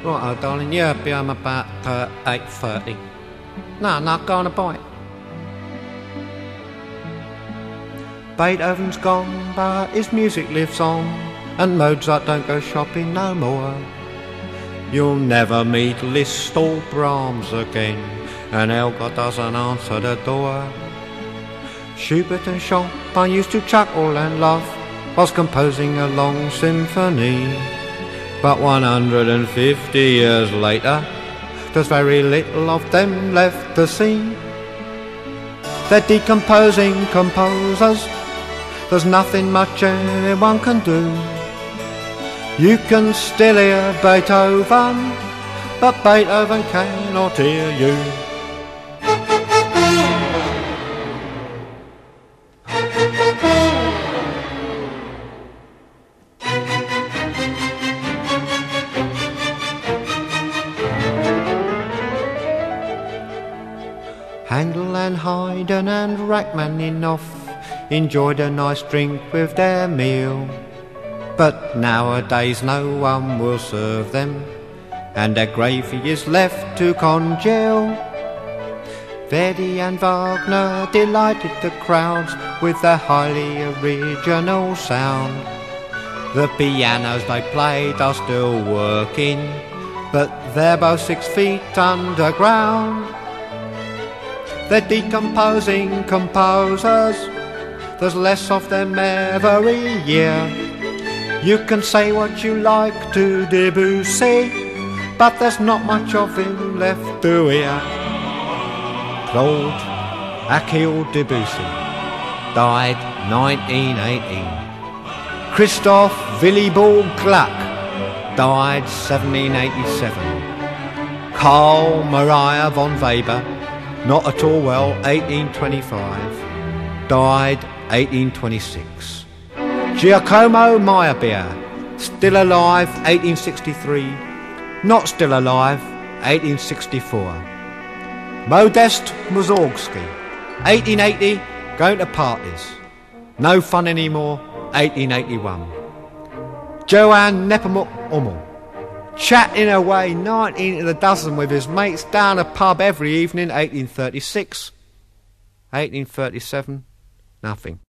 Right, darling, yeah, be home about 8:30. No, go on a bite. Beethoven's gone, but his music lives on, and Mozart don't go shopping no more. You'll never meet Liszt or Brahms again, and Elgar doesn't answer the door. Schubert and Chopin used to chuckle and laugh whilst composing a long symphony. But 150 years later, there's very little of them left to see. They're decomposing composers, there's nothing much anyone can do. You can still hear Beethoven, but Beethoven cannot hear you. Handel and Haydn and Rachmaninoff enjoyed a nice drink with their meal. But nowadays no one will serve them, and their gravy is left to congeal. Verdi and Wagner delighted the crowds with their highly original sound. The pianos they played are still working, but they're both 6 feet underground. They're decomposing composers, there's less of them every year. You can say what you like to Debussy, but there's not much of him left to hear. Claude Achille Debussy died 1918. Christoph Willibald Gluck died 1787. Carl Maria von Weber, not at all well, 1825, died 1826. Giacomo Meyerbeer, still alive, 1863, not still alive, 1864. Modest Mussorgsky, 1880, going to parties, no fun anymore, 1881. Johann Nepomuk Hummel, chatting away 19 to the dozen with his mates down a pub every evening, 1836. 1837, nothing.